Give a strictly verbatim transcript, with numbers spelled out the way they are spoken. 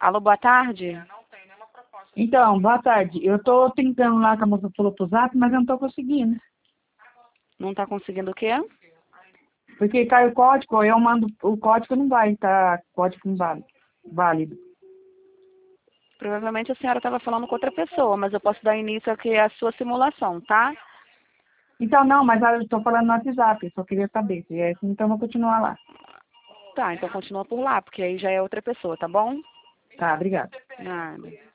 Alô, boa tarde? Então, boa tarde. Eu tô tentando lá que a moça falou pro Zap, mas eu não tô conseguindo. Não tá conseguindo o quê? Porque cai o código, eu mando o código, não vai estar código inválido. Válido. Provavelmente a senhora estava falando com outra pessoa, mas eu posso dar início aqui à sua simulação, tá? Então, não, mas eu tô falando no WhatsApp, eu só queria saber. Se é assim, então eu vou continuar lá. Tá, então continua por lá, porque aí já é outra pessoa, tá bom? Tá, obrigada. Nada.